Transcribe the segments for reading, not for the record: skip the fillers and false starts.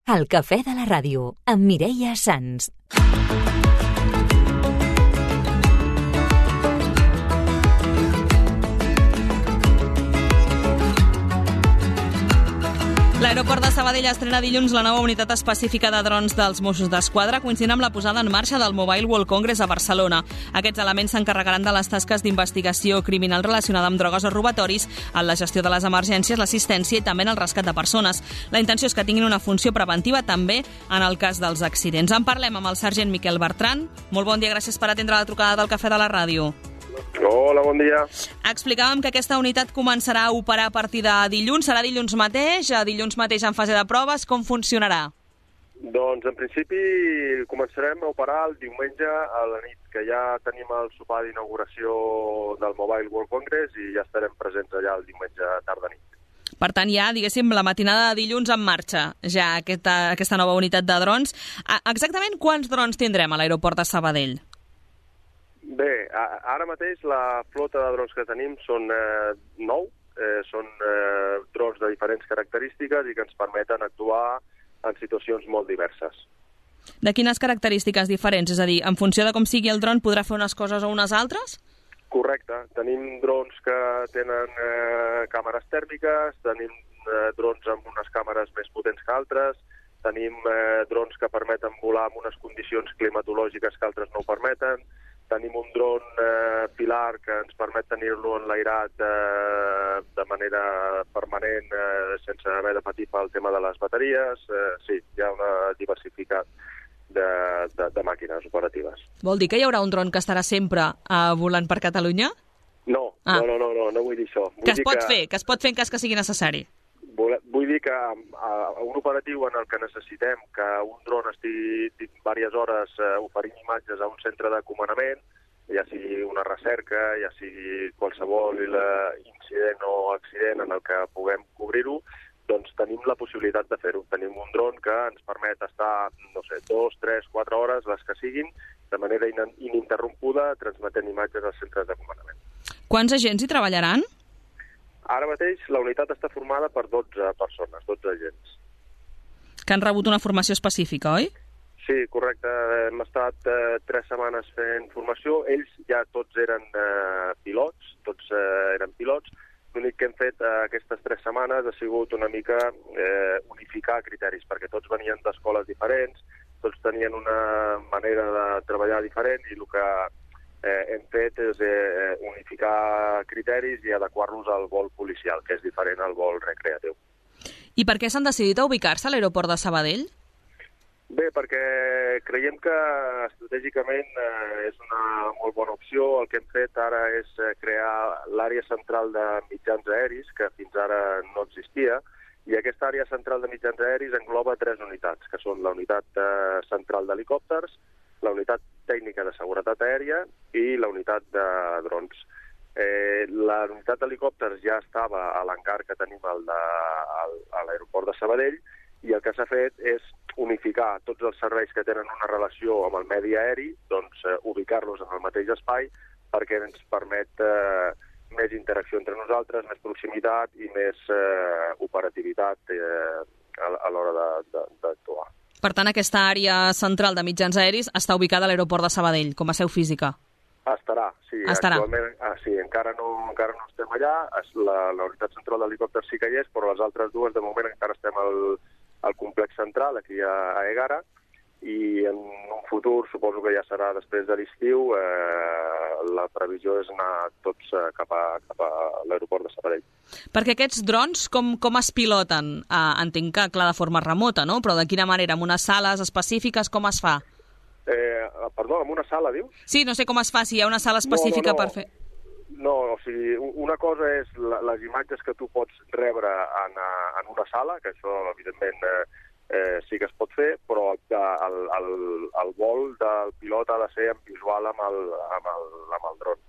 El Cafè de la Ràdio, amb Mireia Sans. L'aeroport de Sabadell estrena dilluns la nova unitat específica de drons dels Mossos d'Esquadra, coincidint amb la posada en marxa del Mobile World Congress a Barcelona. Aquests elements s'encarregaran de les tasques d'investigació criminal relacionada amb drogues o robatoris, en la gestió de les emergències, l'assistència i també en el rescat de persones. La intenció és que tinguin una funció preventiva també en el cas dels accidents. En parlem amb el sergent Miquel Bertran. Molt bon dia, gràcies per atendre la trucada del Cafè de la Ràdio. Hola, bon dia. Explicàvem que aquesta unitat començarà a operar a partir de dilluns. Serà dilluns mateix en fase de proves. Com funcionarà? Doncs, en principi, començarem a operar el diumenge a la nit, que ja tenim el sopar d'inauguració del Mobile World Congress i ja estarem presents allà el diumenge tarda-nit. Per tant, ja, diguéssim, la matinada de dilluns en marxa, ja aquesta nova unitat de drons. Exactament quants drons tindrem a l'aeroport de Sabadell? Bé, ara mateix la flota de drons que tenim són 9, són drons de diferents característiques i que ens permeten actuar en situacions molt diverses. De quines característiques diferents? És a dir, en funció de com sigui el dron podrà fer unes coses o unes altres? Correcte. Tenim drons que tenen càmeres tèrmiques, tenim drons amb unes càmeres més potents que altres, tenim drons que permeten volar en unes condicions climatològiques que altres no ho permeten, tenim un dron pilar que ens permet tenir-lo enlairat de manera permanent sense haver de patir pel tema de les bateries. Sí, hi ha una diversificat de màquines operatives. Vol dir que hi haurà un dron que estarà sempre volant per Catalunya? No, no vull dir això. Que es pot fer en cas que sigui necessari. Vull dir que un operatiu en el que necessitem que un dron estigui diverses hores oferint imatges a un centre de comandament, ja sigui una recerca, ja sigui qualsevol incident o accident en el que puguem cobrir-ho, doncs tenim la possibilitat de fer-ho. Tenim un dron que ens permet estar, 2, 3, 4 hores, les que siguin, de manera ininterrompuda, transmetent imatges als centres de comandament. Quants agents hi treballaran? Ara mateix la unitat està formada per 12 persones, 12 agents. Que han rebut una formació específica, oi? Sí, correcte. Hem estat 3 setmanes fent formació. Ells ja tots eren pilots, L'únic que hem fet aquestes 3 setmanes ha sigut una mica unificar criteris, perquè tots venien d'escoles diferents, tots tenien una manera de treballar diferent i el que hem fet és unificar criteris i adequar-los al vol policial, que és diferent al vol recreatiu. I per què s'han decidit a ubicar-se a l'aeroport de Sabadell? Bé, perquè creiem que estratègicament és una molt bona opció. El que hem fet ara és crear l'àrea central de mitjans aeris, que fins ara no existia, i aquesta àrea central de mitjans aeris engloba 3 unitats, que són la unitat central d'helicòpters, la unitat tècnica de seguretat aèria i la unitat de drons. La unitat d'helicòpters ja estava a l'encar que tenim a l'aeroport de Sabadell i el que s'ha fet és unificar tots els serveis que tenen una relació amb el medi aeri, doncs ubicar-los en el mateix espai perquè ens permet més interacció entre nosaltres, més proximitat i més operativitat a l'hora d'actuar. Per tant, aquesta àrea central de mitjans aeris està ubicada a l'aeroport de Sabadell, com a seu física. Estarà, sí. Estarà. Actualment, sí, encara no estem allà. La unitat central d'helicòpters sí que hi és, però les altres dues, de moment, encara estem al complex central, aquí a Egara, i en un futur, suposo que ja serà després de l'estiu, la previsió és anar tots cap a l'aeroport de Sabadell. Perquè aquests drons, com es piloten? Entenc que, clar, de forma remota, no? Però de quina manera? En unes sales específiques, com es fa? Perdó, en una sala, dius? Sí, no sé com es fa, si hi ha una sala específica per fer... No, o sigui, una cosa és les imatges que tu pots rebre en una sala, que això, evidentment, sí que es pot fer, però el vol del pilot ha de ser en visual amb el dron.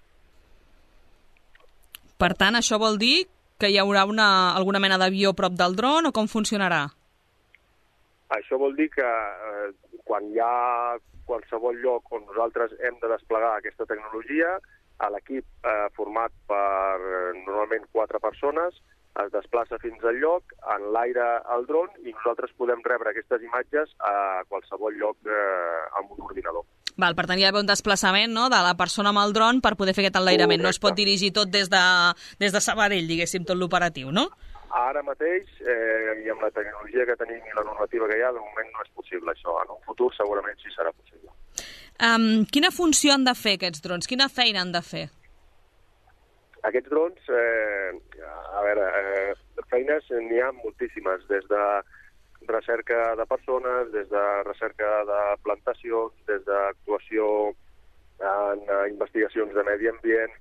Per tant, això vol dir que hi haurà alguna mena d'avió prop del dron o com funcionarà? Això vol dir que quan hi ha qualsevol lloc on nosaltres hem de desplegar aquesta tecnologia, a l'equip format per normalment 4 persones es desplaça fins al lloc, en l'aire el dron, i nosaltres podem rebre aquestes imatges a qualsevol lloc amb un ordinador. Val, per tant, hi ha un desplaçament, no?, de la persona amb el dron per poder fer aquest enlairament. No es pot dirigir tot des de Sabadell, diguéssim, tot l'operatiu, no? Ara mateix, i amb la tecnologia que tenim i la normativa que hi ha, de moment no és possible això. En un futur segurament sí serà possible. Quina funció han de fer aquests drons? Quina feina han de fer? Aquests drons, feines n'hi ha moltíssimes, des de recerca de persones, des de recerca de plantacions, des d'actuació en investigacions de medi ambient,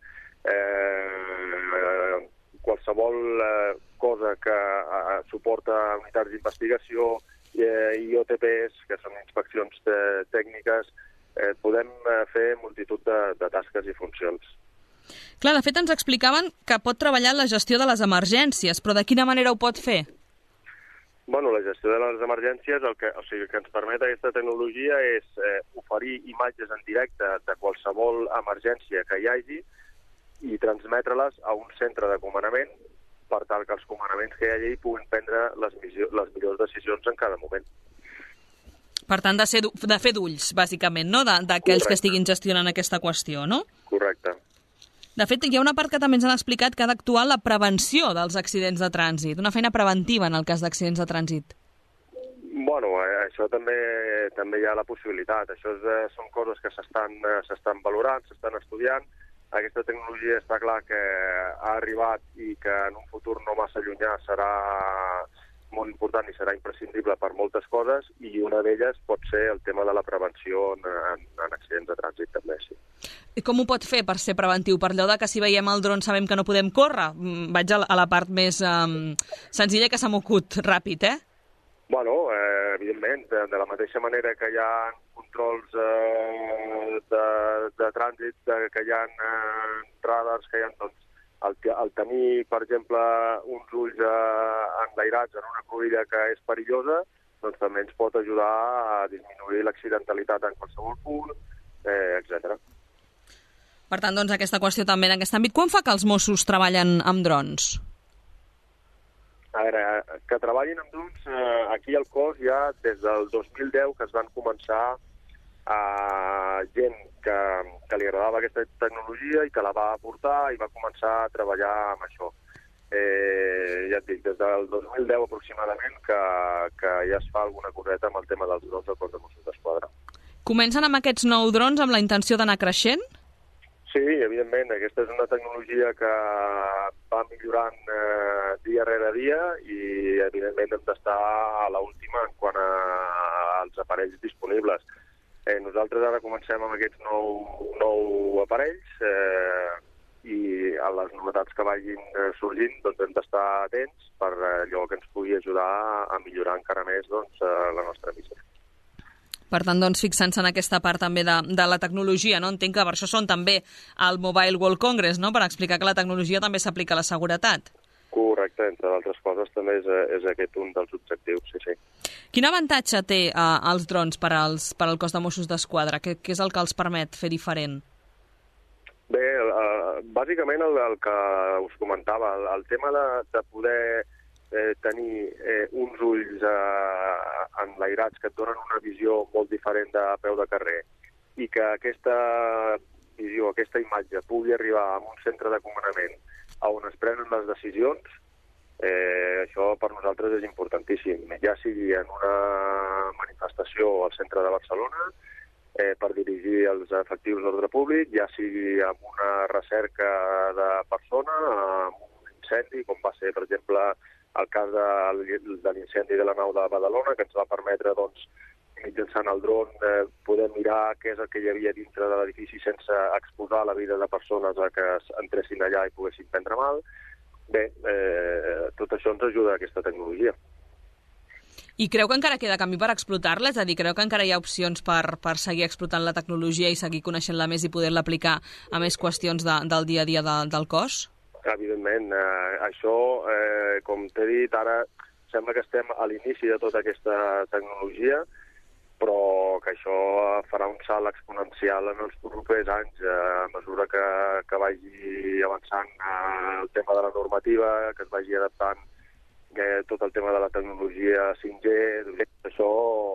qualsevol cosa que suporta unitats d'investigació, i OTPs, que són inspeccions tècniques, podem fer multitud de tasques i funcions. Clar, de fet ens explicaven que pot treballar en la gestió de les emergències, però de quina manera ho pot fer? Bueno, la gestió de les emergències, el que ens permet aquesta tecnologia és oferir imatges en directe de qualsevol emergència que hi hagi i transmetre-les a un centre de comandament per tal que els comandaments que hi hagi puguin prendre les millors decisions en cada moment. Per tant, de fer d'ulls, bàsicament, no?, d'aquells que estiguin gestionant aquesta qüestió, no? Correcte. De fet, hi ha una part que també ens han explicat que ha d'actuar en la prevenció dels accidents de trànsit, una feina preventiva en el cas d'accidents de trànsit. Bueno, això també hi ha la possibilitat. Això són coses que s'estan valorant, s'estan estudiant. Aquesta tecnologia està clar que ha arribat i que en un futur no massa llunyà serà molt important i serà imprescindible per moltes coses, i una d'elles pot ser el tema de la prevenció en accidents de trànsit també, sí. I com ho pot fer per ser preventiu? Per allò que si veiem el dron sabem que no podem córrer? Vaig a la part més senzilla que s'ha mocut ràpid, Bueno, evidentment, de la mateixa manera que hi ha controls de trànsit, que hi ha radars, que hi ha, doncs, el tenir, per exemple, uns ulls enlairats en una cruïlla que és perillosa, doncs també ens pot ajudar a disminuir l'accidentalitat en qualsevol punt, etc. Per tant, doncs, aquesta qüestió també en aquest àmbit. Quan fa que els Mossos treballen amb drons? A veure, que treballin amb drons, aquí al cos ja des del 2010 que es van començar gent que li agradava aquesta tecnologia i que la va aportar i va començar a treballar amb això. Ja et dic, des del 2010 aproximadament que ja es fa alguna coseta amb el tema dels drons del cos de Mossos d'Esquadra. Comencen amb aquests 9 drons amb la intenció d'anar creixent? Sí, evidentment. Aquesta és una tecnologia que va millorant dia rere dia i, evidentment, hem d'estar a l'última en quant als aparells disponibles. Nosaltres ara comencem amb aquests 9 aparells i a les novetats que vagin sorgint doncs hem d'estar atents per allò que ens pugui ajudar a millorar encara més la nostra missió. Per tant, doncs, fixant-se en aquesta part també de la tecnologia, no? Entenc que per això són també al Mobile World Congress, no?, per explicar que la tecnologia també s'aplica a la seguretat. Correcte, entre d'altres coses també és aquest un dels objectius, sí. Quin avantatge té els drons per al cos de Mossos d'Esquadra? Què és el que els permet fer diferent? Bé, bàsicament el que us comentava, el tema de poder tenir uns ulls enlairats que et donen una visió molt diferent de peu de carrer i que aquesta visió, aquesta imatge pugui arribar a un centre de comandament on es prenen les decisions, això per nosaltres és importantíssim, ja sigui en una manifestació al centre de Barcelona per dirigir els efectius d'ordre públic, ja sigui amb una recerca de persona, amb un incendi, com va ser, per exemple, el cas de l'incendi de la nau de Badalona, que ens va permetre, mitjançant el dron, poder mirar què és el que hi havia dintre de l'edifici sense exposar la vida de persones a que entressin allà i poguessin prendre mal. Bé, tot això ens ajuda a aquesta tecnologia. I creu que encara queda camí per explotar-la? És a dir, creu que encara hi ha opcions per seguir explotant la tecnologia i seguir coneixent-la més i poder-la aplicar a més qüestions del dia a dia del cos? Evidentment. Això, com t'he dit, ara sembla que estem a l'inici de tota aquesta tecnologia però que això farà un salt exponencial en els propers anys a mesura que vagi avançant el tema de la normativa, que es vagi adaptant tot el tema de la tecnologia 5G. Això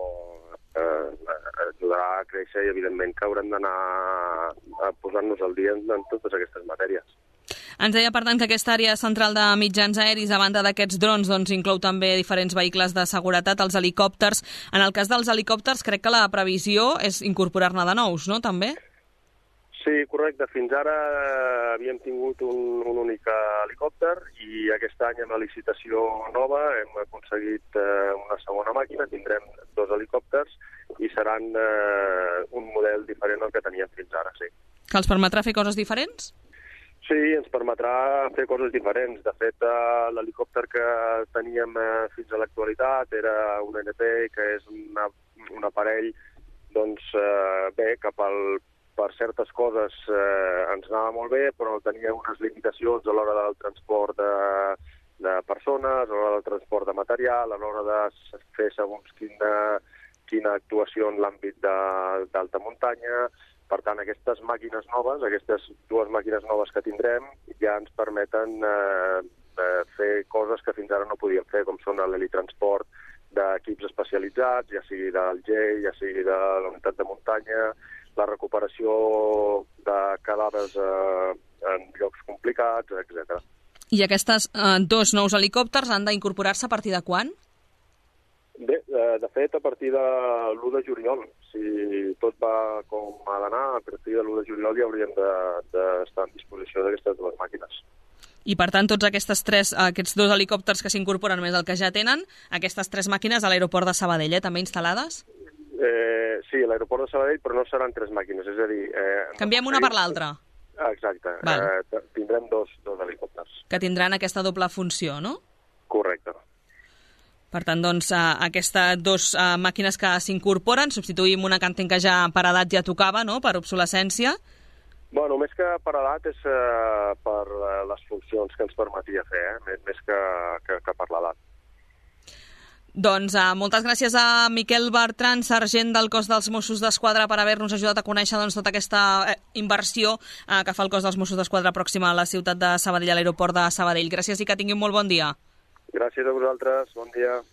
ajudarà a créixer i evidentment que haurem d'anar posant-nos al dia en totes aquestes matèries. Ens deia, per tant, que aquesta àrea central de mitjans aeris, a banda d'aquests drons, doncs inclou també diferents vehicles de seguretat, els helicòpters. En el cas dels helicòpters, crec que la previsió és incorporar-ne de nous, no?, també? Sí, correcte. Fins ara havíem tingut un únic helicòpter i aquest any amb la licitació nova hem aconseguit una segona màquina, tindrem 2 helicòpters i seran un model diferent al que teníem fins ara, sí. Que els permetrà fer coses diferents? Sí, ens permetrà fer coses diferents. De fet, l'helicòpter que teníem fins a l'actualitat era un NP, que és un aparell, doncs, bé, que per certes coses ens anava molt bé, però tenia unes limitacions a l'hora del transport de persones, a l'hora del transport de material, a l'hora de fer segons quina actuació en l'àmbit d'alta muntanya. Per tant, aquestes màquines noves, aquestes 2 màquines noves que tindrem, ja ens permeten fer coses que fins ara no podíem fer, com són l'helitransport d'equips especialitzats, ja sigui del GEI, ja sigui de la unitat de muntanya, la recuperació de cadàvers en llocs complicats, etc. I aquestes 2 nous helicòpters han d'incorporar-se a partir de quan? Bé, de fet, a partir de l'1 de juliol, si tot va com ha d'anar, a partir de l'1 de juliol ja hauríem d'estar en disposició d'aquestes 2 màquines. I, per tant, tots aquests 2 helicòpters que s'incorporen més el que ja tenen, aquestes 3 màquines a l'aeroport de Sabadell, també instal·lades? Sí, a l'aeroport de Sabadell, però no seran 3 màquines, és a dir... Canviem una per l'altra. Exacte. Tindrem 2 helicòpters. Que tindran aquesta doble funció, no? Correcte. Per tant, doncs, aquestes 2 màquines que s'incorporen, substituïm una que entenc que ja per edat ja tocava, no?, per obsolescència. Bueno, més que per edat és per les funcions que ens permetia fer, més que per l'edat. Doncs moltes gràcies a Miquel Bertran, sergent del cos dels Mossos d'Esquadra, per haver-nos ajudat a conèixer tota aquesta inversió que fa el cos dels Mossos d'Esquadra pròxima a la ciutat de Sabadell, a l'aeroport de Sabadell. Gràcies i que tinguin molt bon dia. Gràcies a vosaltres, bon dia.